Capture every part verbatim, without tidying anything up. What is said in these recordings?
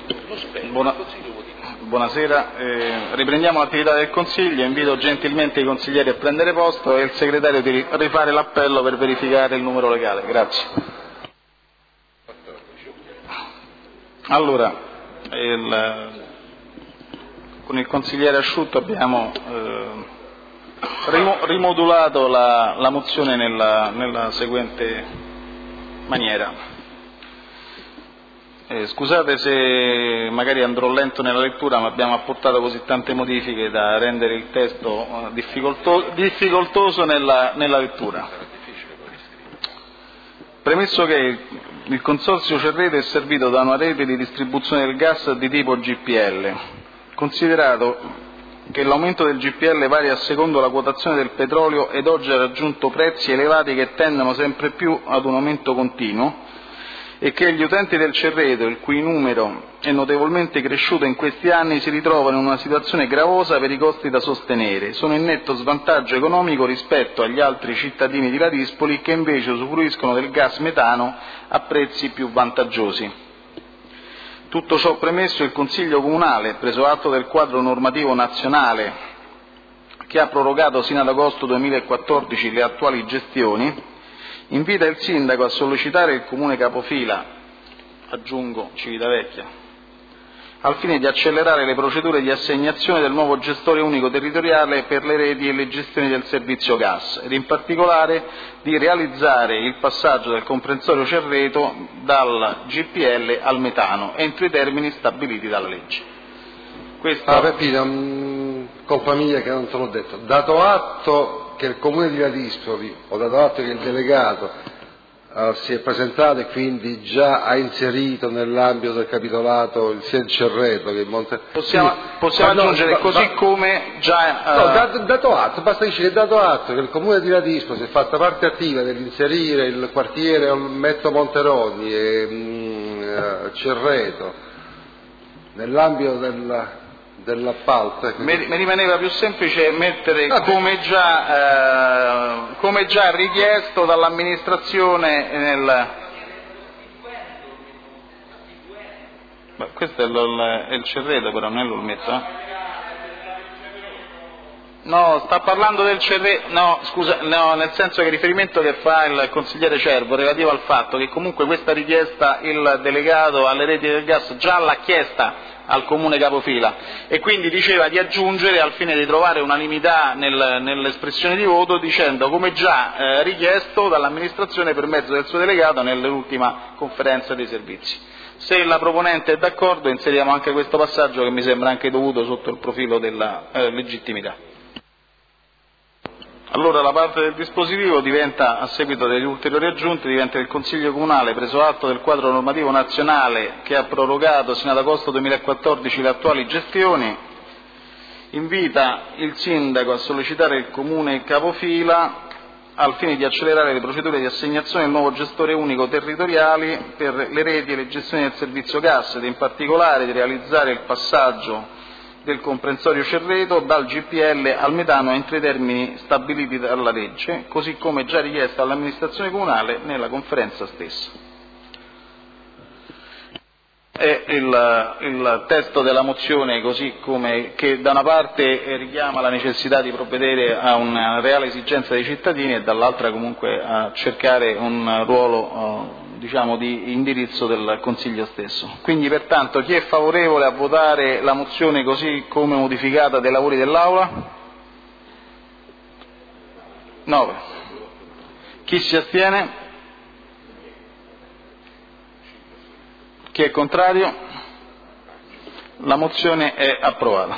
Buona, buonasera, eh, riprendiamo l'attività del Consiglio, invito gentilmente i consiglieri a prendere posto e il segretario di rifare l'appello per verificare il numero legale. Grazie. Allora, il, con il consigliere Asciutto abbiamo eh, rimodulato la, la mozione nella, nella seguente maniera. Eh, scusate se magari andrò lento nella lettura, ma abbiamo apportato così tante modifiche da rendere il testo eh, difficolto- difficoltoso nella, nella lettura. Premesso che il Consorzio Cerreto è servito da una rete di distribuzione del gas di tipo G P L, considerato che l'aumento del G P L varia a secondo la quotazione del petrolio ed oggi ha raggiunto prezzi elevati che tendono sempre più ad un aumento continuo, e che gli utenti del Cerreto, il cui numero è notevolmente cresciuto in questi anni, si ritrovano in una situazione gravosa per i costi da sostenere, sono in netto svantaggio economico rispetto agli altri cittadini di Ladispoli che invece usufruiscono del gas metano a prezzi più vantaggiosi. Tutto ciò premesso, il Consiglio Comunale, preso atto del quadro normativo nazionale che ha prorogato sino ad agosto duemilaquattordici le attuali gestioni, invita il Sindaco a sollecitare il Comune capofila, aggiungo Civitavecchia, al fine di accelerare le procedure di assegnazione del nuovo gestore unico territoriale per le reti e le gestioni del servizio gas, ed in particolare di realizzare il passaggio del comprensorio Cerreto dal G P L al metano, entro i termini stabiliti dalla legge. Questo... Ah, Peppino, um, colpa mia che non te l'ho detto. Dato atto che il Comune di Ladispoli, ho dato atto che il delegato uh, si è presentato e quindi già ha inserito nell'ambito del capitolato il sia il Cerreto che il Monte... Possiamo, sì, possiamo aggiungere no, così ma, come già... Uh... No, dato, dato atto, basta dire che dato atto che il Comune di Ladispoli si è fatta parte attiva nell'inserire il quartiere Metto Monteroni e um, Cerreto nell'ambito del... dell'appalto. Ecco. Mi, mi rimaneva più semplice mettere come già, eh, come già richiesto dall'amministrazione nel... Beh, questo è, il, è il Cerreto, però non è l'Olmetto, eh? No, sta parlando del Cerreto, no, scusa, no, nel senso che il riferimento che fa il consigliere Cervo relativo al fatto che comunque questa richiesta il delegato alle reti del gas già l'ha chiesta al Comune capofila, e quindi diceva di aggiungere al fine di trovare unanimità nel, nell'espressione di voto, dicendo come già eh, richiesto dall'amministrazione per mezzo del suo delegato nell'ultima conferenza dei servizi. Se la proponente è d'accordo, inseriamo anche questo passaggio che mi sembra anche dovuto sotto il profilo della eh, legittimità. Allora la parte del dispositivo diventa, a seguito degli ulteriori aggiunti, diventa il Consiglio Comunale, preso atto del quadro normativo nazionale che ha prorogato sino ad agosto duemilaquattordici le attuali gestioni, invita il Sindaco a sollecitare il Comune capofila al fine di accelerare le procedure di assegnazione del nuovo gestore unico territoriali per le reti e le gestioni del servizio gas, ed in particolare di realizzare il passaggio del comprensorio Cerreto dal G P L al metano entro i termini stabiliti dalla legge, così come già richiesto all'amministrazione comunale nella conferenza stessa. È il, il testo della mozione così come, che da una parte richiama la necessità di provvedere a una reale esigenza dei cittadini e dall'altra comunque a cercare un ruolo eh, diciamo di indirizzo del Consiglio stesso. Quindi pertanto chi è favorevole a votare la mozione così come modificata dai lavori dell'Aula? nove. Chi si astiene? Chi è contrario? La mozione è approvata.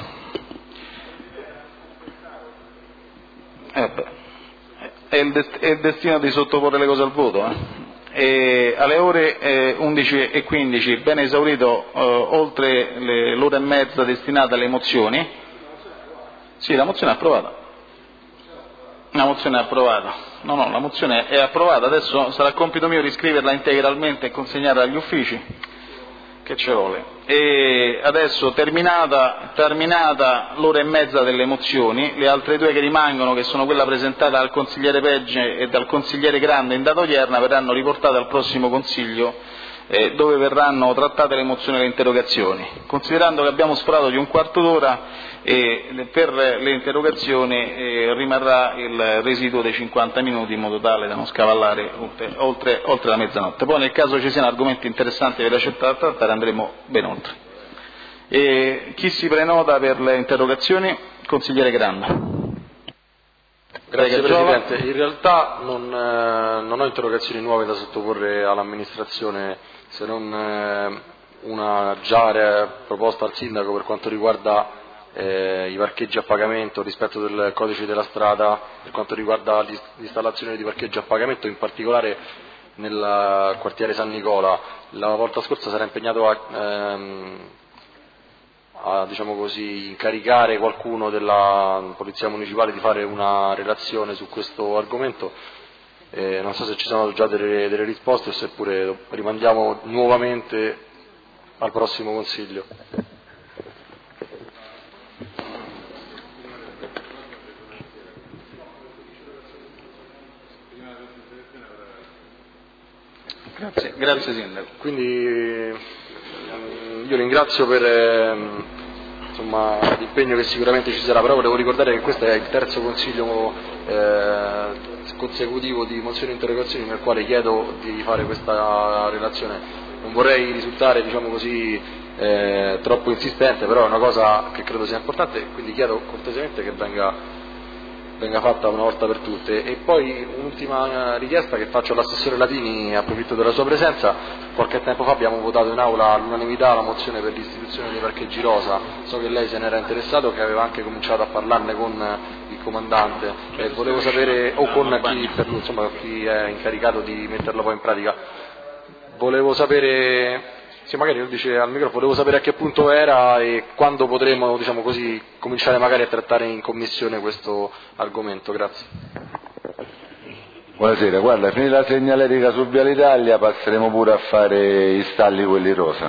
Eh beh, è, il dest- è il destino di sottoporre le cose al voto. Eh? E alle ore eh, undici e quindici, ben esaurito eh, oltre le, l'ora e mezza destinata alle mozioni. Sì, la mozione è approvata. La mozione è approvata. No, no, la mozione è approvata. Adesso sarà compito mio riscriverla integralmente e consegnarla agli uffici. Che ci vuole. E adesso terminata, terminata l'ora e mezza delle mozioni, le altre due che rimangono, che sono quella presentata dal consigliere Pegge e dal consigliere Grande in data odierna, verranno riportate al prossimo Consiglio eh, dove verranno trattate le mozioni e le interrogazioni. Considerando che abbiamo sforato di un quarto d'ora, e per le interrogazioni eh, rimarrà il residuo dei cinquanta minuti in modo tale da non scavallare oltre, oltre, oltre la mezzanotte. Poi nel caso ci siano argomenti interessanti per accettare da trattare andremo ben oltre. E chi si prenota per le interrogazioni? Consigliere Granda. Grazie Presidente, in realtà non, eh, non ho interrogazioni nuove da sottoporre all'amministrazione, se non eh, una già proposta al Sindaco per quanto riguarda Eh, i parcheggi a pagamento, rispetto del codice della strada per quanto riguarda l'installazione di parcheggi a pagamento, in particolare nel quartiere San Nicola. La volta scorsa si era impegnato a, ehm, a diciamo così, incaricare qualcuno della Polizia Municipale di fare una relazione su questo argomento. Eh, non so se ci sono già delle, delle risposte o seppure rimandiamo nuovamente al prossimo Consiglio. Grazie, grazie Sindaco. Quindi io ringrazio per ehm, insomma, l'impegno che sicuramente ci sarà, però volevo ricordare che questo è il terzo consiglio eh, consecutivo di mozioni e interrogazioni nel quale chiedo di fare questa relazione. Non vorrei risultare, diciamo così, eh, troppo insistente, però è una cosa che credo sia importante, quindi chiedo cortesemente che venga venga fatta una volta per tutte. E poi un'ultima richiesta che faccio all'assessore Latini, approfitto della sua presenza. Qualche tempo fa abbiamo votato in aula all'unanimità la mozione per l'istituzione dei parcheggi rosa, so che lei se n'era interessato, che aveva anche cominciato a parlarne con il comandante, e volevo sapere, o con chi, per lui, insomma, chi è incaricato di metterla poi in pratica. Volevo sapere, sì, magari lo dice al microfono, volevo sapere a che punto era e quando potremo, diciamo così, cominciare magari a trattare in commissione questo argomento. Grazie. Buonasera, guarda, finita la segnaletica su Viale Italia passeremo pure a fare i stalli quelli rosa.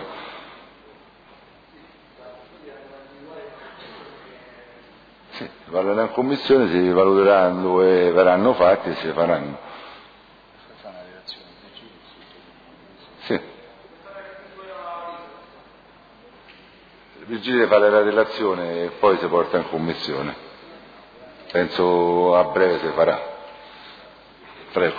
Sì, parlerà in commissione, si valuteranno dove verranno fatti e si faranno. Sì. Vigile fa la relazione e poi si porta in commissione. Penso a breve si farà. Prego.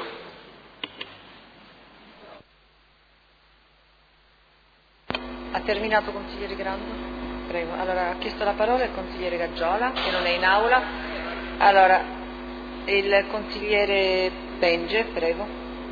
Ha terminato consigliere Granda? Prego. Allora ha chiesto la parola il consigliere Gaggiola, che non è in aula. Allora, il consigliere Benge, prego.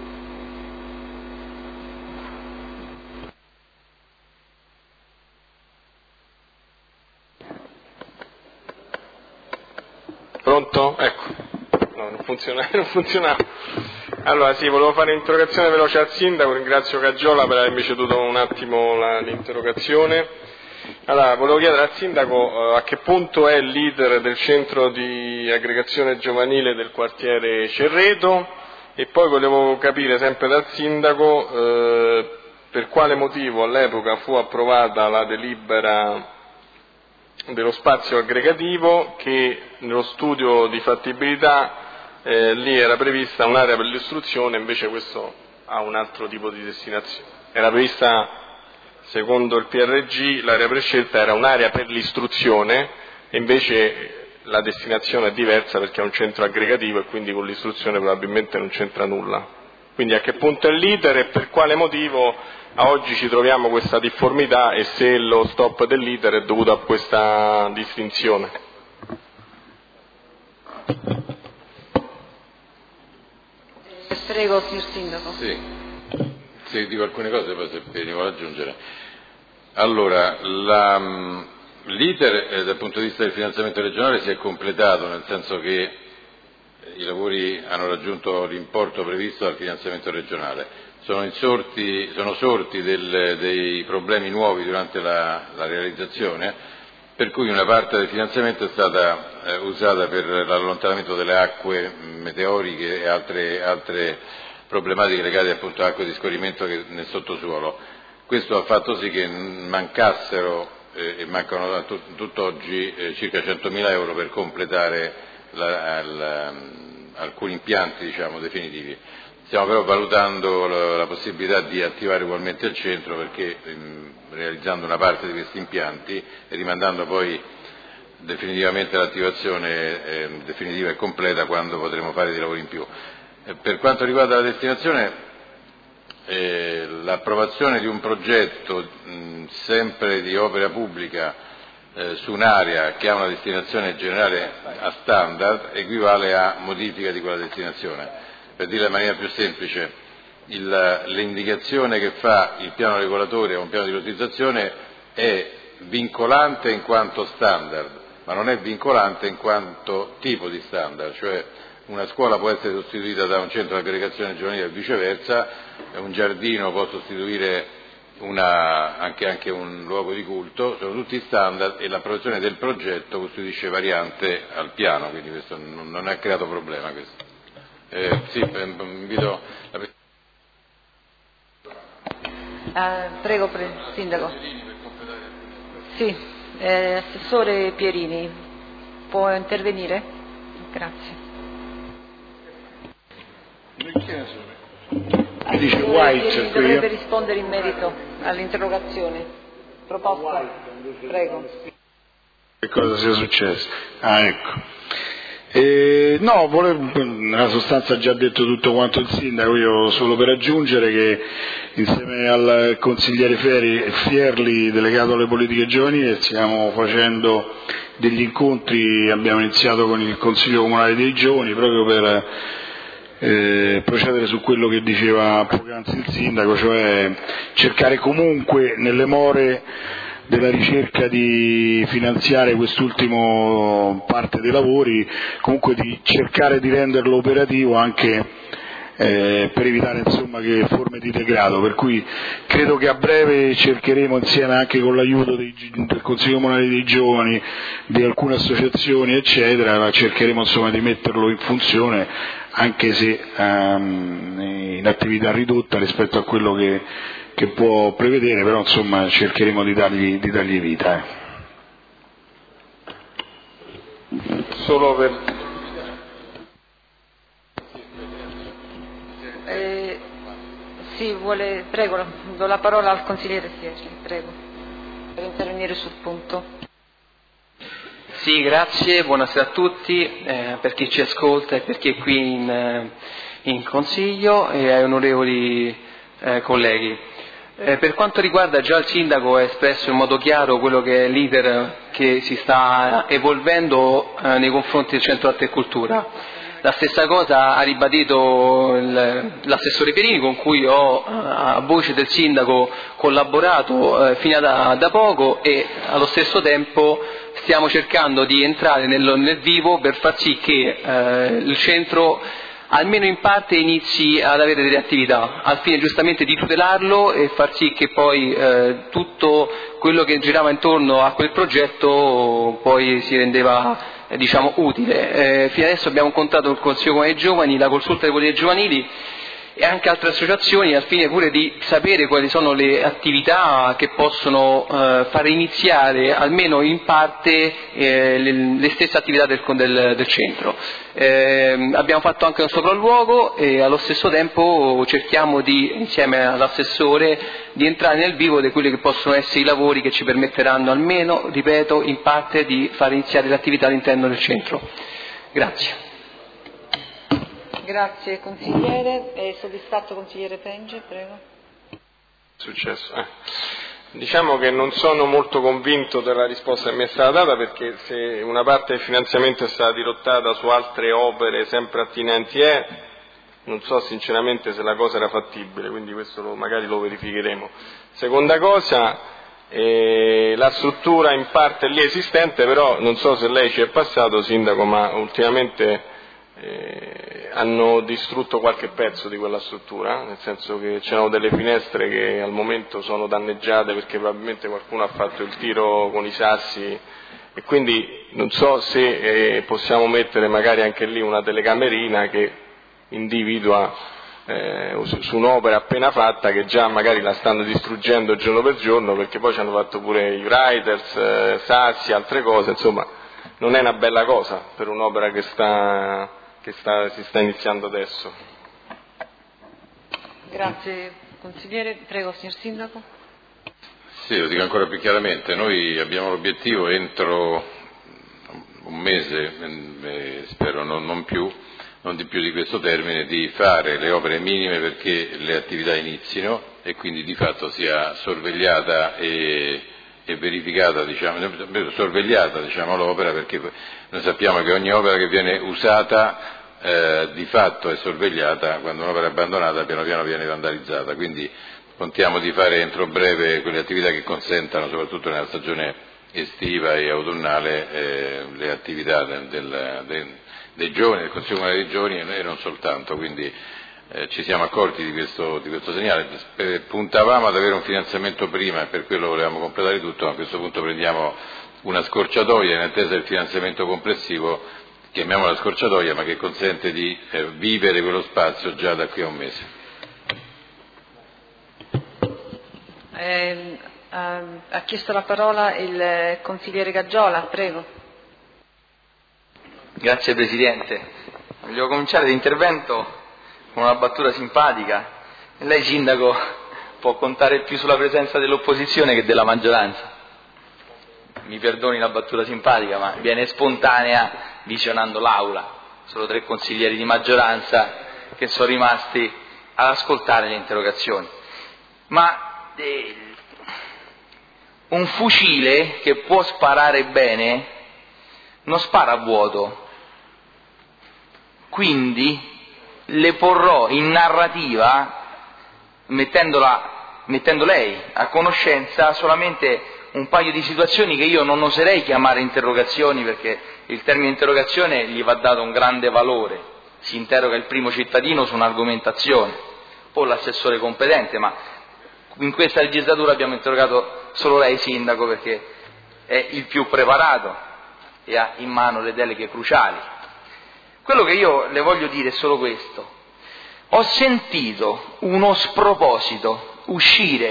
Pronto? Ecco, no, non funziona, non funzionava. Allora sì, volevo fare un'interrogazione veloce al Sindaco, ringrazio Caggiola per avermi ceduto un attimo la, l'interrogazione. Allora, volevo chiedere al Sindaco eh, a che punto è l'iter del centro di aggregazione giovanile del quartiere Cerreto, e poi volevo capire sempre dal Sindaco eh, per quale motivo all'epoca fu approvata la delibera dello spazio aggregativo, che nello studio di fattibilità eh, lì era prevista un'area per l'istruzione, invece questo ha un altro tipo di destinazione. Era prevista, secondo il P R G, l'area prescelta era un'area per l'istruzione, e invece la destinazione è diversa perché è un centro aggregativo e quindi con l'istruzione probabilmente non c'entra nulla. Quindi a che punto è l'iter e per quale motivo a oggi ci troviamo questa difformità, e se lo stop dell'iter è dovuto a questa distinzione. Prego, signor Sindaco. Sì, sì, dico alcune cose, poi se ne vuole aggiungere. Allora, la, l'iter eh, dal punto di vista del finanziamento regionale si è completato, nel senso che i lavori hanno raggiunto l'importo previsto dal finanziamento regionale. Sono, insorti, sono sorti del, dei problemi nuovi durante la, la realizzazione, per cui una parte del finanziamento è stata eh, usata per l'allontanamento delle acque meteoriche e altre, altre problematiche legate appunto a acque di scorrimento che, nel sottosuolo. Questo ha fatto sì che mancassero eh, e mancano a tut, tutt'oggi eh, circa centomila euro per completare la, la, alcuni impianti, diciamo, definitivi. Stiamo però valutando la, la possibilità di attivare ugualmente il centro, perché ehm, realizzando una parte di questi impianti e rimandando poi definitivamente l'attivazione eh, definitiva e completa quando potremo fare dei lavori in più. Eh, per quanto riguarda la destinazione, eh, l'approvazione di un progetto mh, sempre di opera pubblica eh, su un'area che ha una destinazione generale a standard equivale a modifica di quella destinazione. Per dirla in maniera più semplice, il, l'indicazione che fa il piano regolatore a un piano di utilizzazione è vincolante in quanto standard, ma non è vincolante in quanto tipo di standard, cioè una scuola può essere sostituita da un centro di aggregazione giovanile e viceversa, un giardino può sostituire una, anche, anche un luogo di culto, sono tutti standard e l'approvazione del progetto costituisce variante al piano, quindi questo non, non ha creato problema. Questo. Eh, sì, invito la uh, prego, pre- Sindaco. Sì, eh, Assessore Pierini, può intervenire? Grazie. Mi dice White, Pierini dovrebbe rispondere in merito all'interrogazione proposta. Prego. Che cosa sia successo? Ah, ecco. Eh, no, volevo, nella sostanza ha già detto tutto quanto il Sindaco, io solo per aggiungere che insieme al consigliere Fieri, Fierli, delegato alle politiche giovanili, stiamo facendo degli incontri, abbiamo iniziato con il Consiglio Comunale dei Giovani proprio per eh, procedere su quello che diceva poc'anzi il Sindaco, cioè cercare comunque nelle more della ricerca di finanziare quest'ultimo parte dei lavori, comunque di cercare di renderlo operativo anche eh, per evitare insomma che forme di degrado, per cui credo che a breve cercheremo insieme anche con l'aiuto dei, del Consiglio Comunale dei Giovani, di alcune associazioni eccetera, cercheremo insomma di metterlo in funzione anche se um, in attività ridotta rispetto a quello che che può prevedere, però insomma cercheremo di dargli, di dargli vita. Eh. Solo per... Eh, sì, vuole... Prego, do la parola al consigliere Fierli, prego, per intervenire sul punto. Sì, grazie, buonasera a tutti, eh, per chi ci ascolta e per chi è qui in, in Consiglio e ai onorevoli eh, colleghi. Eh, per quanto riguarda, già il Sindaco ha espresso in modo chiaro quello che è l'iter che si sta evolvendo eh, nei confronti del Centro Arte e Cultura. La stessa cosa ha ribadito il, l'assessore Pierini, con cui ho a voce del Sindaco collaborato eh, fino a da, da poco, e allo stesso tempo stiamo cercando di entrare nel, nel vivo per far sì che eh, il centro almeno in parte inizi ad avere delle attività, al fine giustamente di tutelarlo e far sì che poi eh, tutto quello che girava intorno a quel progetto poi si rendeva eh, diciamo utile. Eh, fino adesso abbiamo incontrato il Consiglio Comunale dei Giovani, la Consulta delle Politiche Giovanili e anche altre associazioni, al fine pure di sapere quali sono le attività che possono eh, far iniziare almeno in parte eh, le, le stesse attività del, del, del centro. Eh, abbiamo fatto anche un sopralluogo e allo stesso tempo cerchiamo di, insieme all'assessore, di entrare nel vivo di quelli che possono essere i lavori che ci permetteranno almeno, ripeto, in parte di far iniziare l'attività all'interno del centro. Grazie. Grazie consigliere. È soddisfatto consigliere Penge? Prego. Successo. Eh. Diciamo che non sono molto convinto della risposta che mi è stata data, perché se una parte del finanziamento è stata dirottata su altre opere sempre attinenti è, non so sinceramente se la cosa era fattibile, quindi questo lo, magari lo verificheremo. Seconda cosa, eh, la struttura in parte lì esistente, però non so se lei ci è passato, Sindaco, ma ultimamente Eh, hanno distrutto qualche pezzo di quella struttura, nel senso che c'erano delle finestre che al momento sono danneggiate perché probabilmente qualcuno ha fatto il tiro con i sassi, e quindi non so se eh, possiamo mettere magari anche lì una telecamerina che individua eh, su, su un'opera appena fatta, che già magari la stanno distruggendo giorno per giorno, perché poi ci hanno fatto pure i writers, eh, sassi, altre cose, insomma non è una bella cosa per un'opera che sta che sta, si sta iniziando adesso. Grazie consigliere. Prego, signor Sindaco. Sì, lo dico ancora più chiaramente, noi abbiamo l'obiettivo entro un mese, eh, spero non, non più, non di più di questo termine, di fare le opere minime perché le attività inizino e quindi di fatto sia sorvegliata e, e verificata, diciamo, sorvegliata diciamo, l'opera, perché noi sappiamo che ogni opera che viene usata eh, di fatto è sorvegliata, quando un'opera è abbandonata piano piano viene vandalizzata, quindi contiamo di fare entro breve quelle attività che consentano, soprattutto nella stagione estiva e autunnale, eh, le attività del, del, del, dei giovani, del Consiglio Comunale dei Giovani e non soltanto, quindi eh, ci siamo accorti di questo, di questo segnale. Eh, puntavamo ad avere un finanziamento prima e per quello volevamo completare tutto, ma a questo punto prendiamo una scorciatoia in attesa del finanziamento complessivo, chiamiamola scorciatoia, ma che consente di eh, vivere quello spazio già da qui a un mese. Eh, ha, ha chiesto la parola il consigliere Gaggiola, prego. Grazie Presidente. Voglio cominciare l'intervento con una battuta simpatica. Lei, Sindaco, può contare più sulla presenza dell'opposizione che della maggioranza. Mi perdoni la battuta simpatica, ma viene spontanea visionando l'Aula. Solo tre consiglieri di maggioranza che sono rimasti ad ascoltare le interrogazioni. Ma eh, un fucile che può sparare bene non spara a vuoto. Quindi le porrò in narrativa, mettendola, mettendo lei a conoscenza solamente un paio di situazioni che io non oserei chiamare interrogazioni, perché il termine interrogazione gli va dato un grande valore. Si interroga il primo cittadino su un'argomentazione, poi l'assessore competente, ma in questa legislatura abbiamo interrogato solo lei, Sindaco, perché è il più preparato e ha in mano le deleghe cruciali. Quello che io le voglio dire è solo questo. Ho sentito uno sproposito uscire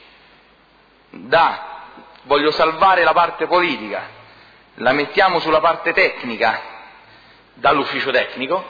da voglio salvare la parte politica, la mettiamo sulla parte tecnica dall'ufficio tecnico,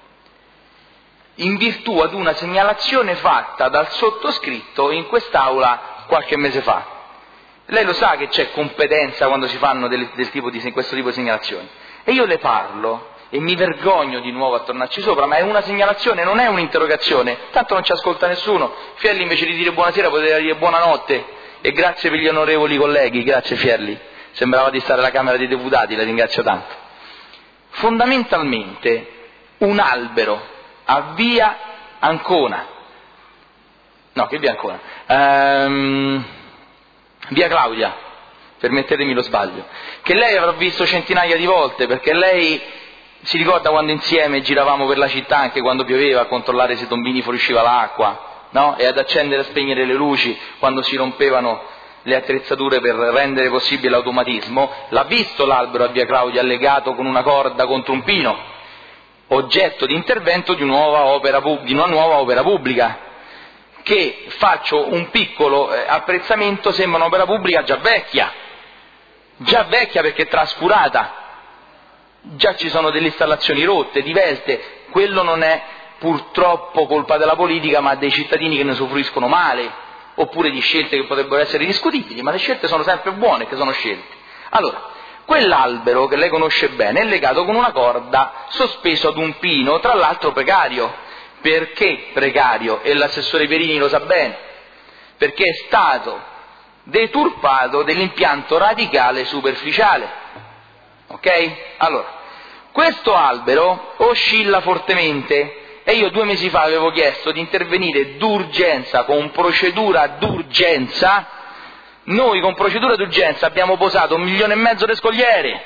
in virtù ad una segnalazione fatta dal sottoscritto in quest'Aula qualche mese fa. Lei lo sa che c'è competenza quando si fanno del, del tipo di, questo tipo di segnalazioni. E io le parlo e mi vergogno di nuovo a tornarci sopra, ma è una segnalazione, non è un'interrogazione, tanto non ci ascolta nessuno. Fielli invece di dire buonasera poteva dire buonanotte, e grazie per gli onorevoli colleghi, grazie Fielli, sembrava di stare alla Camera dei Deputati, la ringrazio tanto. Fondamentalmente un albero a via Ancona, no che via Ancona, ehm, via Claudia, permettetemi lo sbaglio, che lei avrà visto centinaia di volte, perché lei si ricorda quando insieme giravamo per la città, anche quando pioveva, a controllare se i tombini fuoriusciva l'acqua, no? E ad accendere e spegnere le luci quando si rompevano le attrezzature per rendere possibile l'automatismo. L'ha visto l'albero a via Claudia allegato con una corda contro un pino, oggetto di intervento di, nuova opera, di una nuova opera pubblica, che, faccio un piccolo eh, apprezzamento, sembra un'opera pubblica già vecchia, già vecchia perché trascurata, già ci sono delle installazioni rotte, divelte. Quello non è purtroppo colpa della politica, ma dei cittadini che ne soffriscono male, oppure di scelte che potrebbero essere discutibili, ma le scelte sono sempre buone che sono scelte. Allora, quell'albero che lei conosce bene è legato con una corda sospeso ad un pino, tra l'altro precario. Perché precario? E l'assessore Pierini lo sa bene, perché è stato deturpato dell'impianto radicale superficiale. Ok? Allora, questo albero oscilla fortemente e io due mesi fa avevo chiesto di intervenire d'urgenza, con procedura d'urgenza. Noi con procedura d'urgenza abbiamo posato un milione e mezzo di scogliere.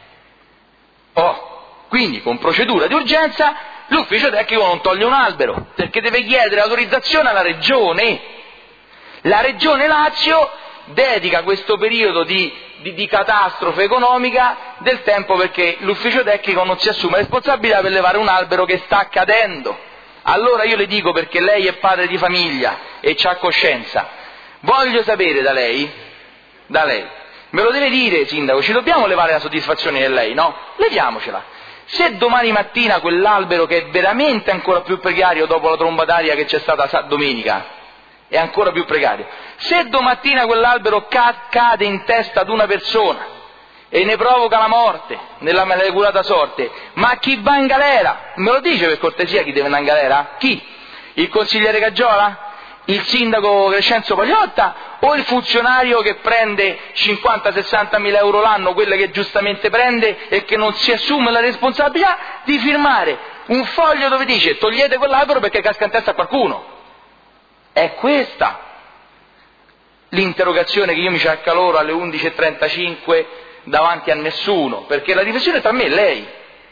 Oh, quindi con procedura di urgenza l'ufficio tecnico non toglie un albero, perché deve chiedere autorizzazione alla Regione. La Regione Lazio dedica questo periodo di, di, di catastrofe economica del tempo perché l'ufficio tecnico non si assume responsabilità per levare un albero che sta cadendo. Allora io le dico, perché lei è padre di famiglia e c'ha coscienza, voglio sapere da lei, da lei, me lo deve dire, Sindaco, ci dobbiamo levare la soddisfazione di lei, no? Leviamocela. Se domani mattina quell'albero, che è veramente ancora più precario dopo la tromba d'aria che c'è stata domenica, è ancora più precario, se domattina quell'albero ca- cade in testa ad una persona e ne provoca la morte, nella maleculata sorte, ma chi va in galera? Me lo dice per cortesia chi deve andare in galera? Chi? Il consigliere Caggiola? Il sindaco Crescenzo Pagliotta? O il funzionario che prende cinquanta sessanta mila euro l'anno, quelle che giustamente prende e che non si assume la responsabilità di firmare un foglio dove dice togliete quell'albero perché casca in testa a qualcuno? È questa l'interrogazione che io mi ci accaloro alle undici e trentacinque davanti a nessuno, perché la riflessione tra me e lei.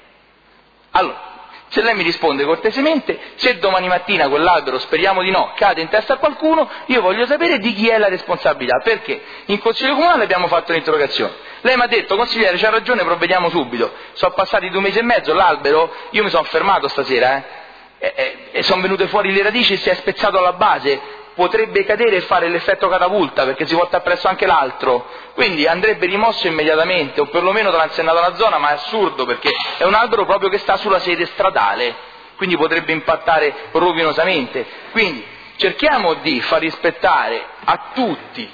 Allora, se lei mi risponde cortesemente, se domani mattina quell'albero, speriamo di no, cade in testa a qualcuno, io voglio sapere di chi è la responsabilità, perché in Consiglio Comunale abbiamo fatto un'interrogazione. Lei mi ha detto, consigliere, c'ha ragione, provvediamo subito. Sono passati due mesi e mezzo, l'albero, io mi sono fermato stasera, eh, e, e, e sono venute fuori le radici, si è spezzato alla base, potrebbe cadere e fare l'effetto catapulta, perché si porta appresso anche l'altro, quindi andrebbe rimosso immediatamente, o perlomeno transennato la zona, ma è assurdo, perché è un albero proprio che sta sulla sede stradale, quindi potrebbe impattare rovinosamente. Quindi cerchiamo di far rispettare a tutti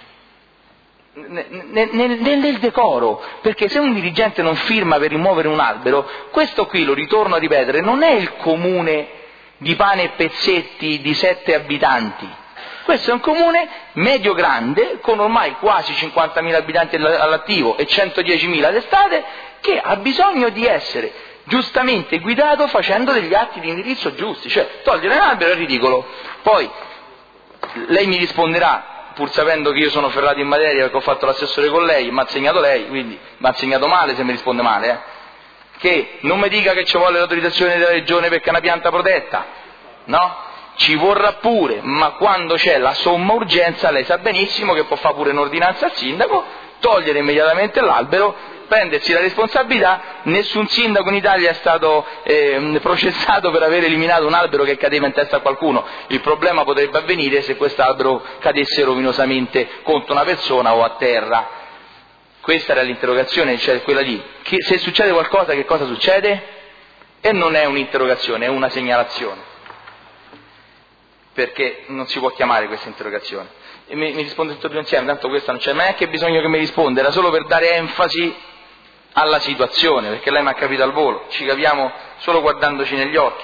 nel, nel, nel decoro, perché se un dirigente non firma per rimuovere un albero, questo qui, lo ritorno a ripetere, non è il comune di Pane e Pezzetti di sette abitanti. Questo è un comune medio-grande, con ormai quasi cinquantamila abitanti all'attivo e centodiecimila d'estate, che ha bisogno di essere giustamente guidato facendo degli atti di indirizzo giusti. Cioè, togliere un albero è ridicolo. Poi, lei mi risponderà, pur sapendo che io sono ferrato in materia perché ho fatto l'assessore con lei, mi ha insegnato lei, quindi mi ha insegnato male se mi risponde male, eh, che non mi dica che ci vuole l'autorizzazione della regione perché è una pianta protetta, no? Ci vorrà pure, ma quando c'è la somma urgenza lei sa benissimo che può fare pure un'ordinanza al sindaco, togliere immediatamente l'albero, prendersi la responsabilità. Nessun sindaco in Italia è stato eh, processato per aver eliminato un albero che cadeva in testa a qualcuno. Il problema potrebbe avvenire se quest'albero cadesse rovinosamente contro una persona o a terra. Questa era l'interrogazione, cioè quella lì. Che, se succede qualcosa, che cosa succede? E non è un'interrogazione, è una segnalazione, perché non si può chiamare questa interrogazione. E mi, mi risponde tutto più insieme, tanto questa non c'è neanche bisogno che mi risponda, era solo per dare enfasi alla situazione, perché lei mi ha capito al volo, ci capiamo solo guardandoci negli occhi.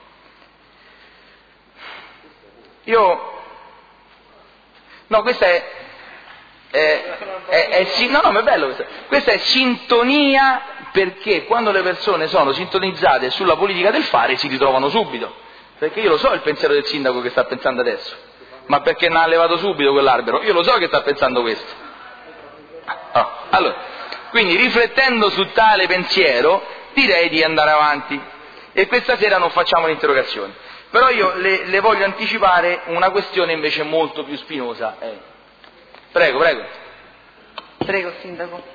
Io, no, questa è, è, è, è, è no, no, ma è bello questa, questa è sintonia, perché quando le persone sono sintonizzate sulla politica del fare si ritrovano subito. Perché io lo so il pensiero del sindaco che sta pensando adesso, ma perché ne ha levato subito quell'albero? Io lo so che sta pensando questo. Oh. Allora, quindi riflettendo su tale pensiero direi di andare avanti, e questa sera non facciamo l'interrogazione. Però io le, le voglio anticipare una questione invece molto più spinosa. Eh. Prego, prego. Prego, sindaco.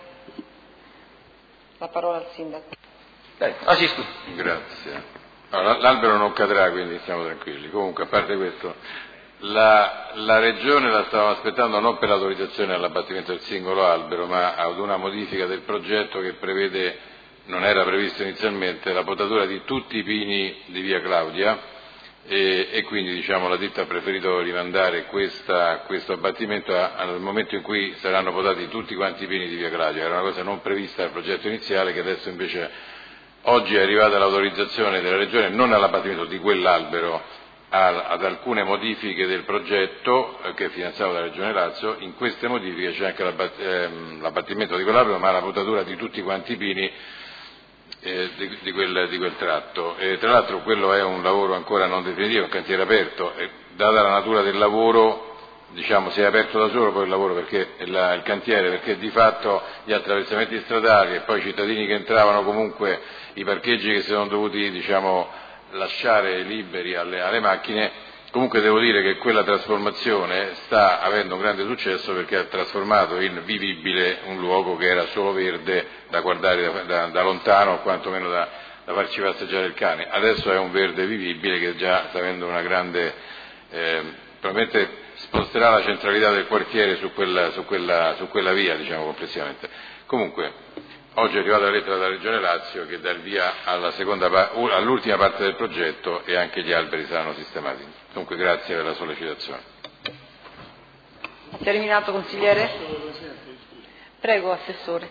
La parola al sindaco. Prego. Ah, sì, scusi. Grazie. Allora, l'albero non cadrà, quindi stiamo tranquilli. Comunque, a parte questo, la, la Regione la stavamo aspettando non per l'autorizzazione all'abbattimento del singolo albero, ma ad una modifica del progetto che prevede, non era previsto inizialmente, la potatura di tutti i pini di via Claudia, e, e quindi diciamo, la ditta ha preferito rimandare questa, questo abbattimento a, al momento in cui saranno potati tutti quanti i pini di via Claudia. Era una cosa non prevista nel progetto iniziale, che adesso invece oggi è arrivata l'autorizzazione della Regione non all'abbattimento di quell'albero, ad alcune modifiche del progetto eh, che è finanziato dalla Regione Lazio. In queste modifiche c'è anche l'abbat- ehm, l'abbattimento di quell'albero, ma la potatura di tutti quanti i pini eh, di, di, quel, di quel tratto. E, tra l'altro quello è un lavoro ancora non definitivo, un cantiere aperto, e data la natura del lavoro, diciamo, si è aperto da solo poi il lavoro, perché la, il cantiere, perché di fatto gli attraversamenti stradali e poi i cittadini che entravano, comunque i parcheggi che si sono dovuti, diciamo, lasciare liberi alle, alle macchine, comunque devo dire che quella trasformazione sta avendo un grande successo, perché ha trasformato in vivibile un luogo che era solo verde da guardare da, da, da lontano, o quantomeno da, da farci passeggiare il cane. Adesso è un verde vivibile che già sta avendo una grande, eh, probabilmente sposterà la centralità del quartiere su quella, su quella, su quella via, diciamo, complessivamente. Comunque, oggi è arrivata la lettera dalla Regione Lazio che dà il via alla seconda, all'ultima parte del progetto e anche gli alberi saranno sistemati. Dunque grazie per la sollecitazione. Ha terminato, consigliere? Prego, Assessore.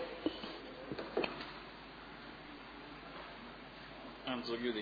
Anzo, chiudi.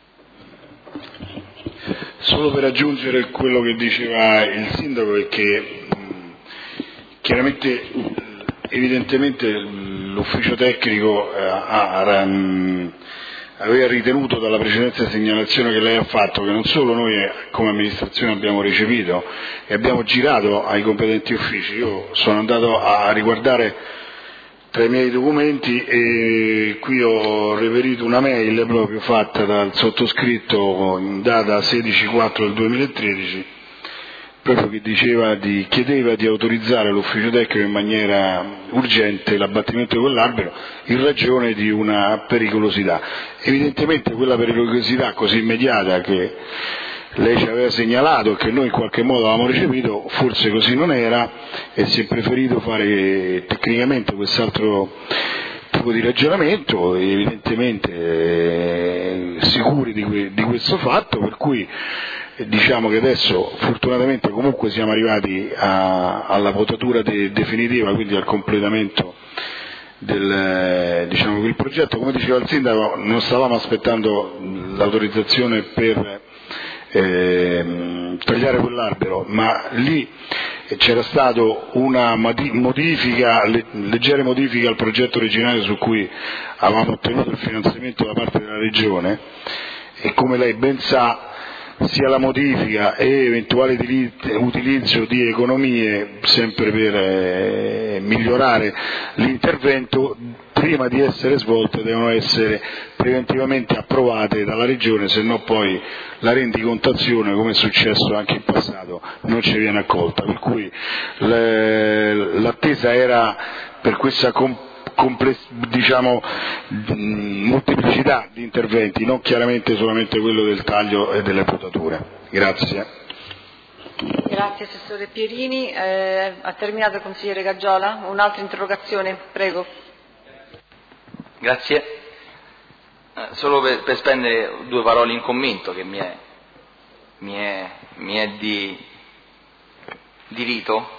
Solo per aggiungere quello che diceva il Sindaco è che mh, chiaramente, evidentemente l'ufficio tecnico eh, ha, mh, aveva ritenuto dalla precedente segnalazione che lei ha fatto che non solo noi come amministrazione abbiamo recepito e abbiamo girato ai competenti uffici, io sono andato a riguardare tra i miei documenti e qui ho reperito una mail proprio fatta dal sottoscritto in data sedici quattro del duemilatredici proprio che diceva di, chiedeva di autorizzare l'ufficio tecnico in maniera urgente l'abbattimento di quell'albero in ragione di una pericolosità. Evidentemente quella pericolosità così immediata che lei ci aveva segnalato e che noi in qualche modo avevamo recepito, forse così non era e si è preferito fare tecnicamente quest'altro tipo di ragionamento, evidentemente eh, sicuri di, que- di questo fatto, per cui eh, diciamo che adesso fortunatamente comunque siamo arrivati a, alla potatura de- definitiva, quindi al completamento del, diciamo che il progetto, come diceva il Sindaco, non stavamo aspettando l'autorizzazione per Eh, tagliare quell'albero, ma lì c'era stata una modifica, le, leggere modifica al progetto originario su cui avevamo ottenuto il finanziamento da parte della Regione e come lei ben sa sia la modifica e eventuale utilizzo di economie sempre per eh, migliorare l'intervento prima di essere svolte devono essere preventivamente approvate dalla Regione, se no poi la rendicontazione, come è successo anche in passato, non ci viene accolta. Per cui le, l'attesa era per questa comp- Complex, diciamo, molteplicità di interventi, non chiaramente solamente quello del taglio e delle potature. Grazie. Grazie Assessore Pierini. Eh, ha terminato il consigliere Gaggiola? Un'altra interrogazione? Prego. Grazie. Eh, solo per, per spendere due parole in commento che mi è, mi è, mi è di, di rito.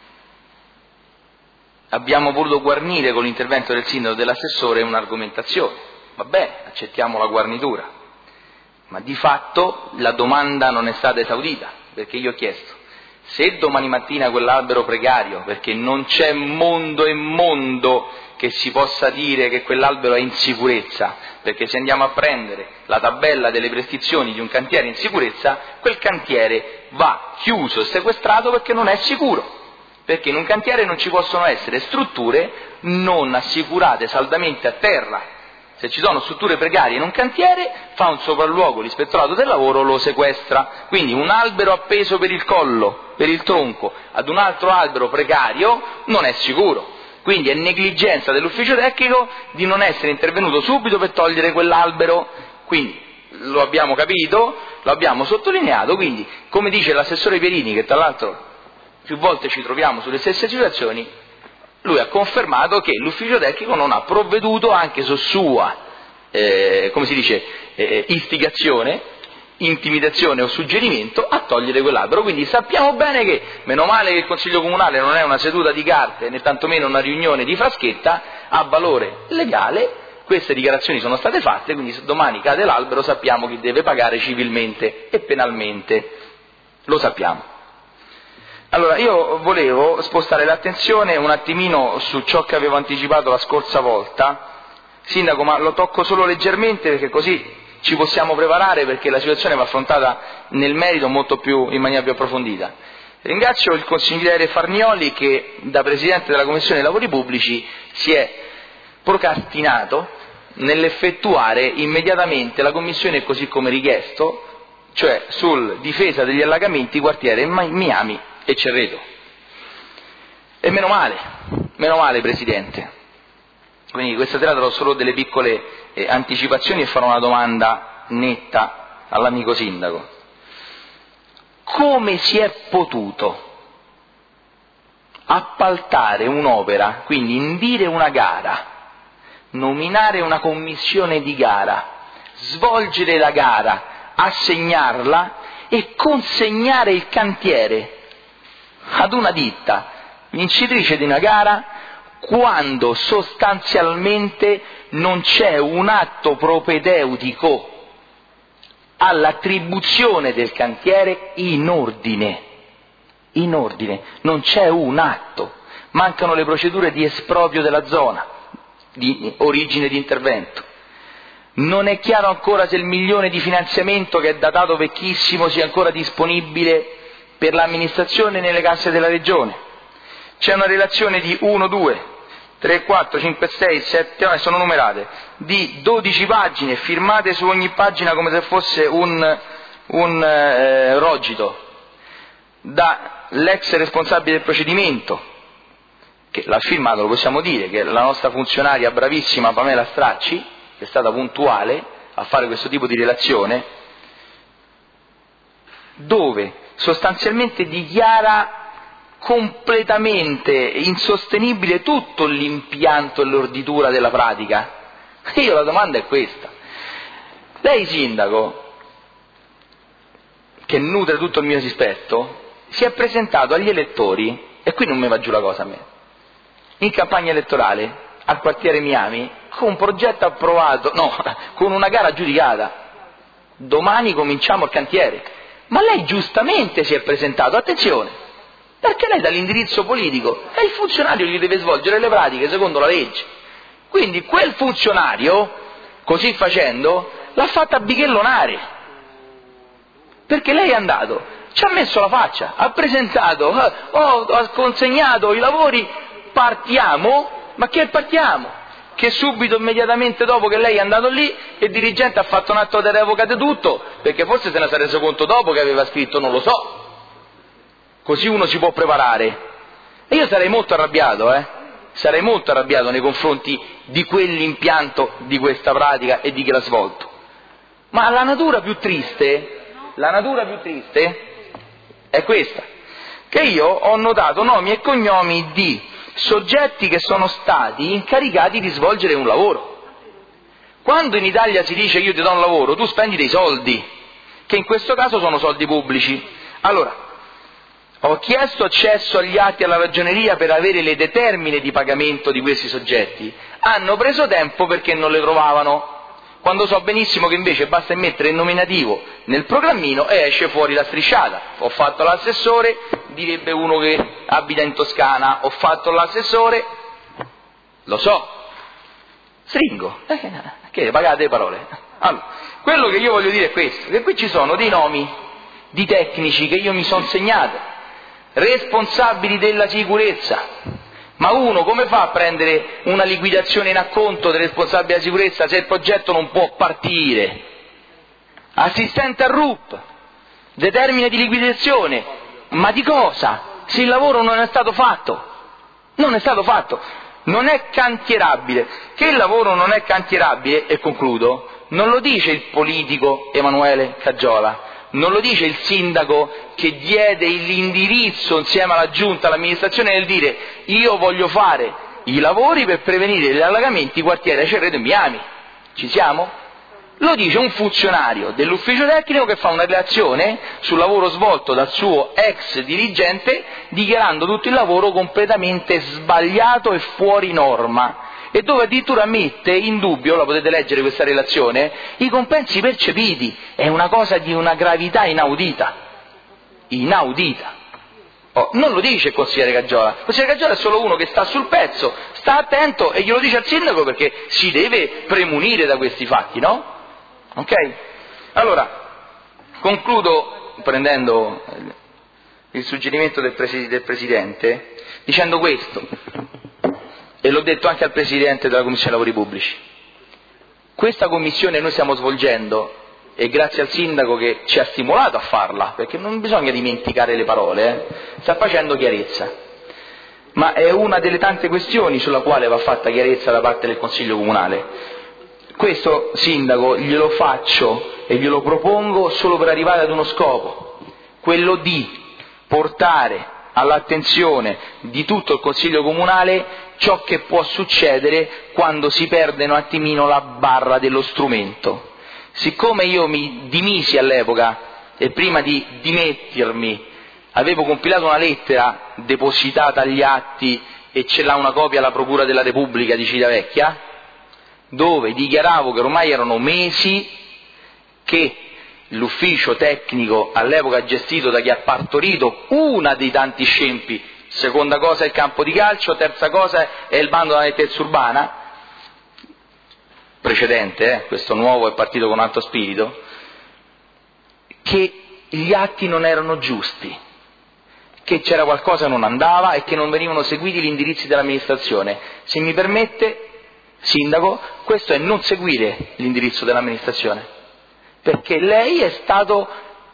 Abbiamo voluto guarnire con l'intervento del sindaco e dell'assessore un'argomentazione. Va bene, accettiamo la guarnitura, ma di fatto la domanda non è stata esaudita, perché io ho chiesto se domani mattina quell'albero precario, perché non c'è mondo e mondo che si possa dire che quell'albero è in sicurezza, perché se andiamo a prendere la tabella delle prescrizioni di un cantiere in sicurezza, quel cantiere va chiuso e sequestrato perché non è sicuro. Perché in un cantiere non ci possono essere strutture non assicurate saldamente a terra. Se ci sono strutture precarie in un cantiere, fa un sopralluogo l'ispettorato del lavoro, lo sequestra. Quindi un albero appeso per il collo, per il tronco, ad un altro albero precario non è sicuro. Quindi è negligenza dell'ufficio tecnico di non essere intervenuto subito per togliere quell'albero. Quindi lo abbiamo capito, lo abbiamo sottolineato, quindi come dice l'assessore Pierini, che tra l'altro più volte ci troviamo sulle stesse situazioni, lui ha confermato che l'ufficio tecnico non ha provveduto, anche su sua, eh, come si dice, eh, istigazione, intimidazione o suggerimento, a togliere quell'albero. Quindi sappiamo bene che, meno male che il Consiglio Comunale non è una seduta di carte, né tantomeno una riunione di fraschetta, ha valore legale, queste dichiarazioni sono state fatte, quindi se domani cade l'albero sappiamo chi deve pagare civilmente e penalmente, lo sappiamo. Allora, io volevo spostare l'attenzione un attimino su ciò che avevo anticipato la scorsa volta, Sindaco, ma lo tocco solo leggermente perché così ci possiamo preparare, perché la situazione va affrontata nel merito molto più, in maniera più approfondita. Ringrazio il consigliere Farnioli che da Presidente della Commissione dei Lavori Pubblici si è procrastinato nell'effettuare immediatamente la Commissione così come richiesto, cioè sul difesa degli allagamenti quartiere Miami e Cerreto. E meno male, meno male Presidente. Quindi questa sera darò solo delle piccole eh, anticipazioni e farò una domanda netta all'amico Sindaco. Come si è potuto appaltare un'opera, quindi indire una gara, nominare una commissione di gara, svolgere la gara, assegnarla e consegnare il cantiere ad una ditta vincitrice di una gara quando sostanzialmente non c'è un atto propedeutico all'attribuzione del cantiere in ordine. In ordine, non c'è un atto, mancano le procedure di esproprio della zona, di origine di intervento. Non è chiaro ancora se il milione di finanziamento, che è datato vecchissimo, sia ancora disponibile per l'amministrazione nelle casse della Regione. C'è una relazione di uno, due, tre, quattro, cinque, sei, sette, no, sono numerate, di dodici pagine, firmate su ogni pagina come se fosse un, un eh, rogito, dall'ex responsabile del procedimento, che l'ha firmato, lo possiamo dire, che è la nostra funzionaria bravissima Pamela Stracci, che è stata puntuale a fare questo tipo di relazione, dove sostanzialmente dichiara completamente insostenibile tutto l'impianto e l'orditura della pratica. Io la domanda è questa: lei sindaco, che nutre tutto il mio rispetto, si è presentato agli elettori, e qui non mi va giù la cosa a me, in campagna elettorale al quartiere Miami con un progetto approvato, no, con una gara aggiudicata, domani cominciamo il cantiere, ma lei giustamente si è presentato, attenzione, perché lei dall'indirizzo politico è il funzionario che deve svolgere le pratiche secondo la legge. Quindi quel funzionario, così facendo, l'ha fatta bighellonare, perché lei è andato, ci ha messo la faccia, ha presentato, eh, oh, ha consegnato i lavori, partiamo, ma che partiamo? Che subito, immediatamente dopo che lei è andato lì, il dirigente ha fatto un atto di revoca di tutto, perché forse se ne sarà reso conto dopo che aveva scritto non lo so. Così uno si può preparare. E io sarei molto arrabbiato, eh? Sarei molto arrabbiato nei confronti di quell'impianto, di questa pratica e di chi l'ha svolto. Ma la natura più triste, la natura più triste è questa, che io ho notato nomi e cognomi di soggetti che sono stati incaricati di svolgere un lavoro. Quando in Italia si dice io ti do un lavoro, tu spendi dei soldi, che in questo caso sono soldi pubblici. Allora, ho chiesto accesso agli atti alla ragioneria per avere le determine di pagamento di questi soggetti. Hanno preso tempo perché non le trovavano, quando so benissimo che invece basta mettere il nominativo nel programmino e esce fuori la strisciata. Ho fatto l'assessore, direbbe uno che abita in Toscana, ho fatto l'assessore, lo so, stringo, eh, che pagate le parole. Allora, quello che io voglio dire è questo, che qui ci sono dei nomi di tecnici che io mi sono segnato, responsabili della sicurezza, ma uno come fa a prendere una liquidazione in acconto del responsabile della sicurezza se il progetto non può partire? Assistente al R U P, determine di liquidazione, ma di cosa? Se il lavoro non è stato fatto, non è stato fatto, non è cantierabile. Che il lavoro non è cantierabile, e concludo, non lo dice il politico Emanuele Caggiola, non lo dice il sindaco che diede l'indirizzo insieme alla giunta, all'amministrazione, nel dire io voglio fare i lavori per prevenire gli allagamenti quartiere Cerreto e Miami. Ci siamo? Lo dice un funzionario dell'ufficio tecnico che fa una relazione sul lavoro svolto dal suo ex dirigente, dichiarando tutto il lavoro completamente sbagliato e fuori norma, e dove addirittura mette in dubbio, la potete leggere questa relazione, i compensi percepiti. È una cosa di una gravità inaudita, inaudita. Oh, non lo dice il consigliere Caggiola, il consigliere Caggiola è solo uno che sta sul pezzo, sta attento e glielo dice al sindaco perché si deve premunire da questi fatti, no? Ok? Allora, concludo prendendo il suggerimento del, presi- del Presidente dicendo questo, e l'ho detto anche al Presidente della Commissione Lavori Pubblici. Questa Commissione noi stiamo svolgendo, e grazie al Sindaco che ci ha stimolato a farla, perché non bisogna dimenticare le parole, eh, sta facendo chiarezza, ma è una delle tante questioni sulla quale va fatta chiarezza da parte del Consiglio Comunale. Questo, Sindaco, glielo faccio e glielo propongo solo per arrivare ad uno scopo, quello di portare all'attenzione di tutto il Consiglio Comunale ciò che può succedere quando si perde un attimino la barra dello strumento. Siccome io mi dimisi all'epoca e prima di dimettermi avevo compilato una lettera depositata agli atti e ce l'ha una copia alla Procura della Repubblica di Civitavecchia, dove dichiaravo che ormai erano mesi che l'ufficio tecnico all'epoca gestito da chi ha partorito una dei tanti scempi, seconda cosa è il campo di calcio, terza cosa è il bando della nettezza urbana, precedente, eh, questo nuovo è partito con alto spirito, che gli atti non erano giusti, che c'era qualcosa che non andava e che non venivano seguiti gli indirizzi dell'amministrazione. Se mi permette, Sindaco, questo è non seguire l'indirizzo dell'amministrazione, perché lei è stato,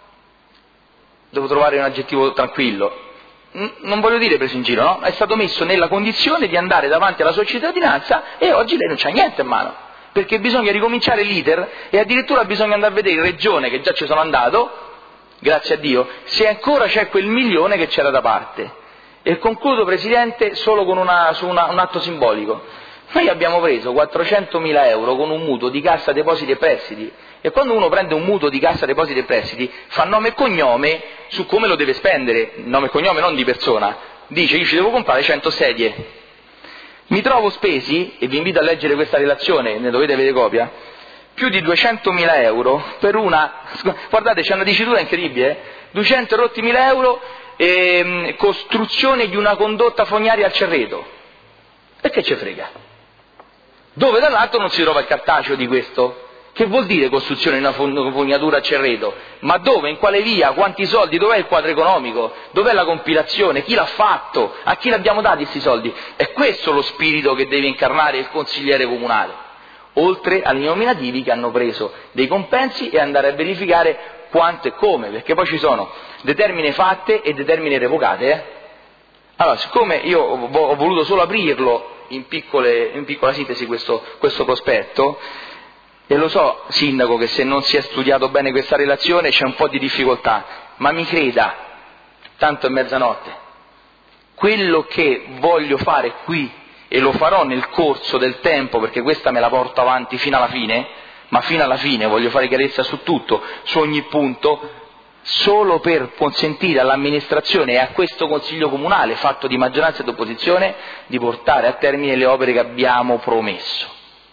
devo trovare un aggettivo tranquillo, non voglio dire preso in giro, no? È stato messo nella condizione di andare davanti alla sua cittadinanza e oggi lei non c'ha niente in mano, perché bisogna ricominciare l'iter e addirittura bisogna andare a vedere in regione, che già ci sono andato, grazie a Dio, se ancora c'è quel milione che c'era da parte. E concludo, Presidente, solo con una, su una, un atto simbolico. Noi abbiamo preso quattrocentomila euro con un mutuo di Cassa Depositi e Prestiti, e quando uno prende un mutuo di Cassa Depositi e Prestiti fa nome e cognome su come lo deve spendere, nome e cognome non di persona, dice io ci devo comprare cento sedie. Mi trovo spesi, e vi invito a leggere questa relazione, ne dovete avere copia, più di duecentomila euro per una, guardate c'è una dicitura incredibile, eh? duecento rotti mila euro e costruzione di una condotta fognaria al Cerreto. E che ce frega? Dove dall'altro non si trova il cartaceo di questo. Che vuol dire costruzione di una fognatura a Cerreto? Ma dove? In quale via? Quanti soldi? Dov'è il quadro economico? Dov'è la compilazione? Chi l'ha fatto? A chi l'abbiamo dati questi soldi? È questo lo spirito che deve incarnare il consigliere comunale, oltre agli nominativi che hanno preso dei compensi e andare a verificare quanto e come, perché poi ci sono determine fatte e determine revocate. Eh? Allora, siccome io ho voluto solo aprirlo in, piccole, in piccola sintesi questo, questo prospetto, e lo so, Sindaco, che se non si è studiato bene questa relazione c'è un po' di difficoltà, ma mi creda, tanto è mezzanotte, quello che voglio fare qui, e lo farò nel corso del tempo, perché questa me la porto avanti fino alla fine, ma fino alla fine voglio fare chiarezza su tutto, su ogni punto, solo per consentire all'amministrazione e a questo Consiglio Comunale, fatto di maggioranza ed opposizione, di portare a termine le opere che abbiamo promesso.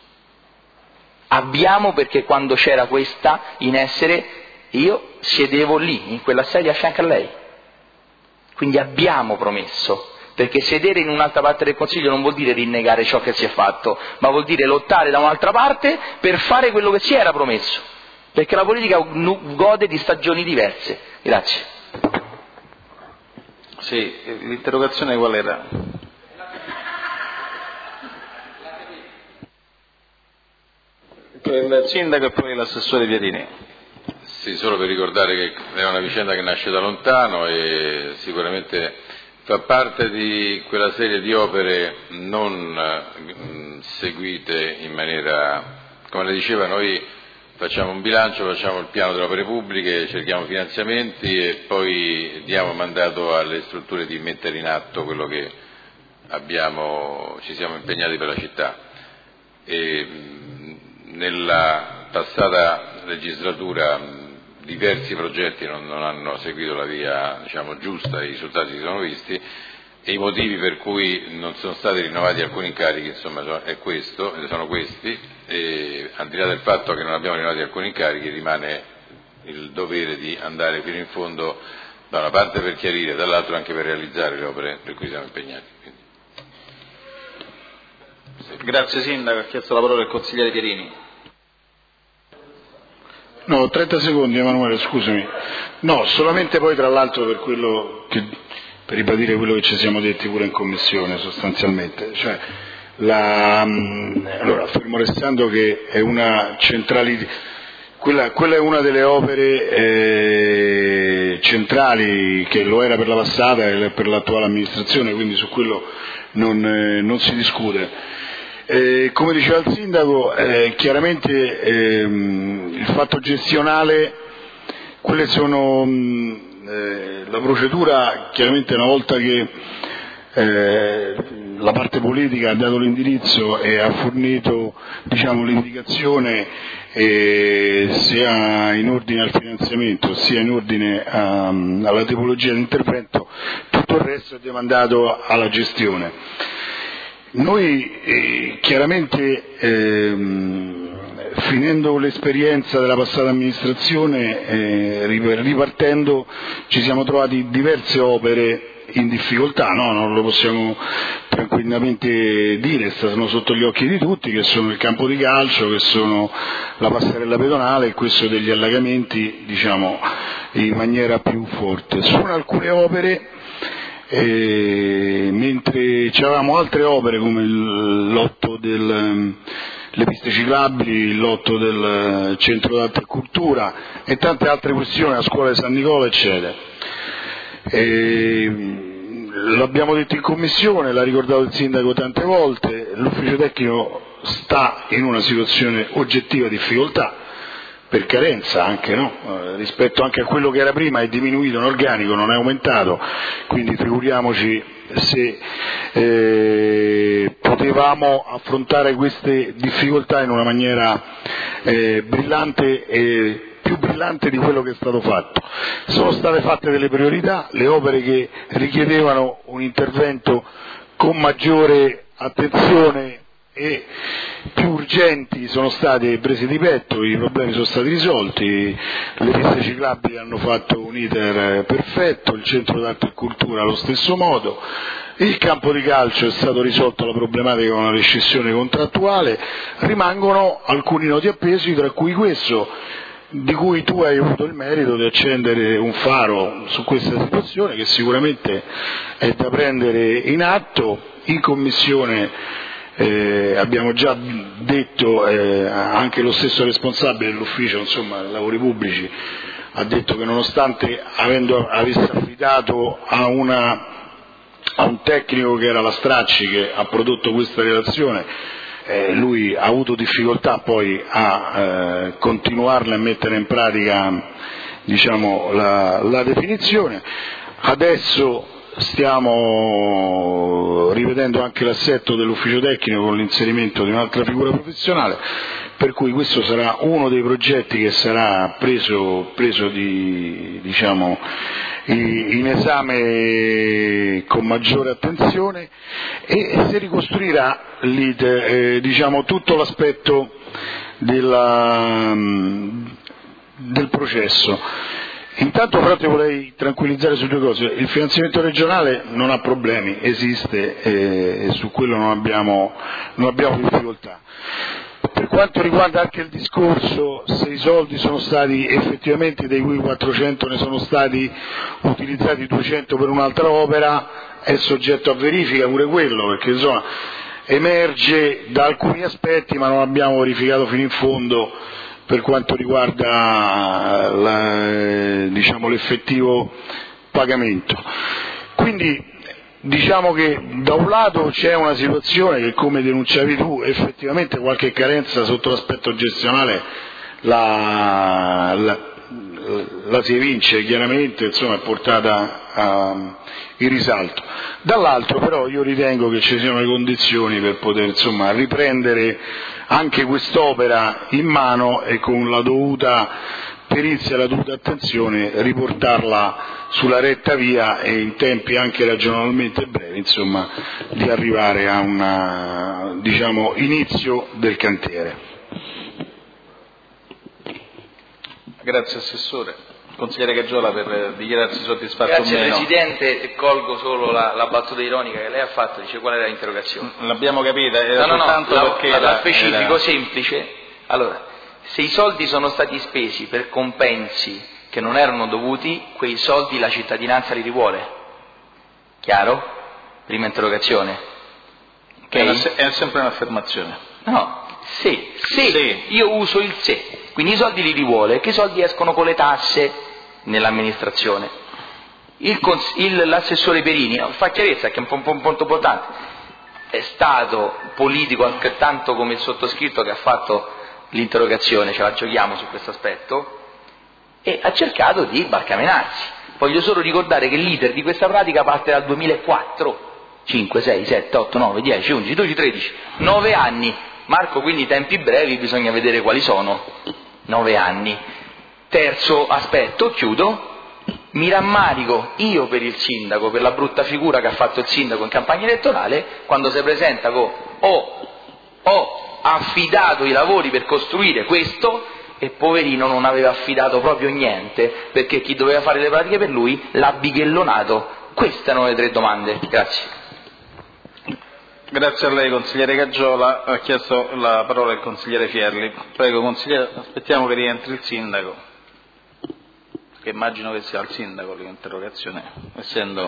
Abbiamo, perché quando c'era questa in essere io siedevo lì, in quella sedia a fianco a lei. Quindi abbiamo promesso, perché sedere in un'altra parte del Consiglio non vuol dire rinnegare ciò che si è fatto, ma vuol dire lottare da un'altra parte per fare quello che si era promesso, perché la politica gode di stagioni diverse. Grazie. Sì, l'interrogazione qual era? Il sindaco e poi l'assessore Pierini. Sì, solo per ricordare che è una vicenda che nasce da lontano e sicuramente fa parte di quella serie di opere non mh, seguite in maniera, come le diceva, noi facciamo un bilancio, facciamo il piano delle opere pubbliche, cerchiamo finanziamenti e poi diamo mandato alle strutture di mettere in atto quello che abbiamo, ci siamo impegnati per la città. E, nella passata legislatura diversi progetti non, non hanno seguito la via, diciamo, giusta, i risultati si sono visti e i motivi per cui non sono stati rinnovati alcuni incarichi, insomma, è questo, sono questi, e al di là del fatto che non abbiamo rinnovati alcuni incarichi rimane il dovere di andare fino in fondo, da una parte per chiarire, dall'altra anche per realizzare le opere per cui siamo impegnati. Quindi. Sì. Grazie Sindaco, ha chiesto la parola il consigliere Pierini. No, trenta secondi Emanuele, scusami. No, solamente poi tra l'altro per quello che, per ribadire quello che ci siamo detti pure in commissione sostanzialmente, cioè la, allora, fermo restando che è una centrali, quella, quella è una delle opere eh, centrali che lo era per la passata e per l'attuale amministrazione, quindi su quello non, eh, non si discute. Eh, come diceva il Sindaco, eh, chiaramente ehm, il fatto gestionale, quelle sono mh, eh, la procedura, chiaramente una volta che eh, la parte politica ha dato l'indirizzo e ha fornito, diciamo, l'indicazione eh, sia in ordine al finanziamento sia in ordine a, alla tipologia di intervento, tutto il resto è demandato alla gestione. Noi eh, chiaramente ehm, finendo l'esperienza della passata amministrazione, eh, ripartendo, ci siamo trovati diverse opere in difficoltà, no? Non lo possiamo tranquillamente dire, stanno sotto gli occhi di tutti, che sono il campo di calcio, che sono la passerella pedonale e questo degli allagamenti, diciamo, in maniera più forte. Sono alcune opere, eh, mentre avevamo altre opere come il lotto del le piste ciclabili, il lotto del centro d'arte e cultura e tante altre questioni, la scuola di San Nicola, eccetera. E, l'abbiamo detto in commissione, l'ha ricordato il sindaco tante volte, l'ufficio tecnico sta in una situazione oggettiva di difficoltà, per carenza anche, no? Eh, rispetto anche a quello che era prima è diminuito in organico, non è aumentato, quindi figuriamoci se eh, potevamo affrontare queste difficoltà in una maniera eh, brillante e più brillante di quello che è stato fatto. Sono state fatte delle priorità, le opere che richiedevano un intervento con maggiore attenzione e più urgenti sono state prese di petto, i problemi sono stati risolti, le piste ciclabili hanno fatto un iter perfetto, il centro d'arte e cultura allo stesso modo, il campo di calcio è stato risolto la problematica con la rescissione contrattuale, rimangono alcuni nodi appesi, tra cui questo, di cui tu hai avuto il merito di accendere un faro su questa situazione, che sicuramente è da prendere in atto. In commissione Eh, abbiamo già detto, eh, anche lo stesso responsabile dell'ufficio, insomma, lavori pubblici, ha detto che nonostante avendo, avesse affidato a, una, a un tecnico che era la Stracci che ha prodotto questa relazione, eh, lui ha avuto difficoltà poi a eh, continuarla e mettere in pratica, diciamo, la, la definizione. Adesso stiamo rivedendo anche l'assetto dell'ufficio tecnico con l'inserimento di un'altra figura professionale, per cui questo sarà uno dei progetti che sarà preso, preso di, diciamo, in esame con maggiore attenzione e si ricostruirà eh, diciamo, tutto l'aspetto della, del processo. Intanto però ti vorrei tranquillizzare su due cose: il finanziamento regionale non ha problemi, esiste e su quello non abbiamo, non abbiamo difficoltà. Per quanto riguarda anche il discorso se i soldi sono stati effettivamente, dei cui quattrocento ne sono stati utilizzati duecento per un'altra opera, è soggetto a verifica pure quello, perché insomma emerge da alcuni aspetti ma non abbiamo verificato fino in fondo per quanto riguarda la, diciamo, l'effettivo pagamento. Quindi diciamo che da un lato c'è una situazione che, come denunciavi tu, effettivamente qualche carenza sotto l'aspetto gestionale la, la, la si evince chiaramente, insomma è portata a, in risalto. Dall'altro però io ritengo che ci siano le condizioni per poter, insomma, riprendere anche quest'opera in mano e con la dovuta perizia e la dovuta attenzione riportarla sulla retta via e in tempi anche ragionevolmente brevi, insomma, di arrivare a un, diciamo, inizio del cantiere. Grazie Assessore. Consigliere Caggiola per dichiararsi soddisfatto. Grazie o meno. Presidente, colgo solo la, la battuta ironica che lei ha fatto, dice qual era l'interrogazione. L'abbiamo capita, era no, no, no, la, perché la, era, la specifico era... semplice. Allora, se i soldi sono stati spesi per compensi che non erano dovuti, quei soldi la cittadinanza li rivuole. Chiaro? Prima interrogazione. Okay? È, una, è sempre un'affermazione. No, se, se, se io uso il se, quindi i soldi li rivuole, che i soldi escono con le tasse nell'amministrazione. Il cons- il, l'assessore Perini fa chiarezza, che è un, po', un, po', un punto importante, è stato politico altrettanto come il sottoscritto che ha fatto l'interrogazione, ce la giochiamo su questo aspetto, e ha cercato di barcamenarsi. Voglio solo ricordare che l'iter di questa pratica parte dal duemilaquattro, cinque, sei, sette, otto, nove, dieci, undici, dodici, tredici, nove anni. Marco, quindi i tempi brevi bisogna vedere quali sono. nove anni. Terzo aspetto, chiudo. Mi rammarico io per il sindaco, per la brutta figura che ha fatto il sindaco in campagna elettorale, quando si presenta con ho, ho affidato i lavori per costruire questo, e poverino non aveva affidato proprio niente, perché chi doveva fare le pratiche per lui l'ha bighellonato. Queste erano le tre domande. Grazie. Grazie a lei, consigliere Caggiola. Ha chiesto la parola il consigliere Fierli. Prego, consigliere, aspettiamo che rientri il sindaco, che immagino che sia il sindaco l'interrogazione, essendo...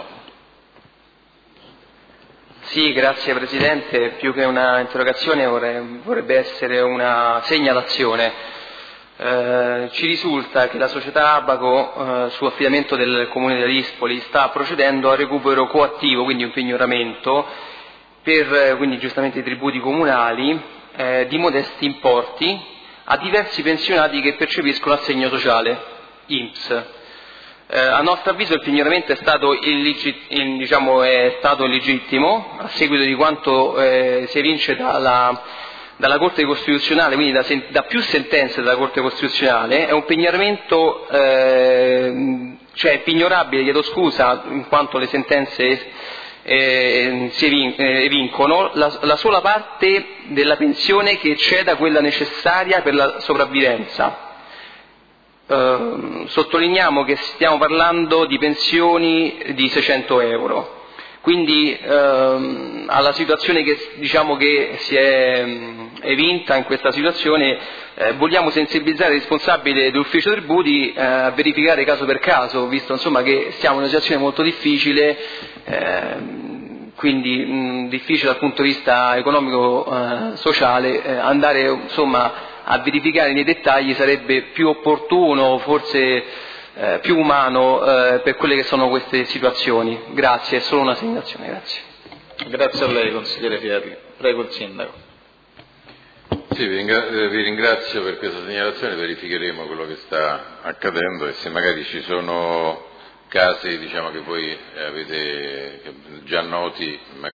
Sì, grazie Presidente. Più che una interrogazione vorrei, vorrebbe essere una segnalazione. Eh, ci risulta che la società Abaco, eh, su affidamento del Comune di Lispoli, sta procedendo al recupero coattivo, quindi un pignoramento, per eh, quindi giustamente i tributi comunali eh, di modesti importi a diversi pensionati che percepiscono assegno sociale, I N P S. Eh, a nostro avviso il pignoramento è stato, illegit- il, diciamo, è stato illegittimo, a seguito di quanto eh, si evince dalla, dalla Corte Costituzionale, quindi da, sen- da più sentenze della Corte Costituzionale. È un pignoramento, eh, cioè pignorabile, chiedo scusa, in quanto le sentenze eh, si evin- eh, evincono la, la sola parte della pensione che ecceda quella necessaria per la sopravvivenza. Uh, sottolineiamo che stiamo parlando di pensioni di seicento euro, quindi uh, alla situazione che diciamo che si è um, evinta in questa situazione, eh, vogliamo sensibilizzare i responsabili dell'ufficio tributi eh, a verificare caso per caso, visto insomma che siamo in una situazione molto difficile, eh, quindi mh, difficile dal punto di vista economico eh, sociale, eh, andare insomma a verificare nei dettagli sarebbe più opportuno, forse eh, più umano eh, per quelle che sono queste situazioni. Grazie, è solo una segnalazione, grazie. Grazie a lei, consigliere Fierli. Prego il sindaco. Sì, vi ringrazio, vi ringrazio per questa segnalazione, verificheremo quello che sta accadendo e se magari ci sono casi, diciamo, che voi avete già noti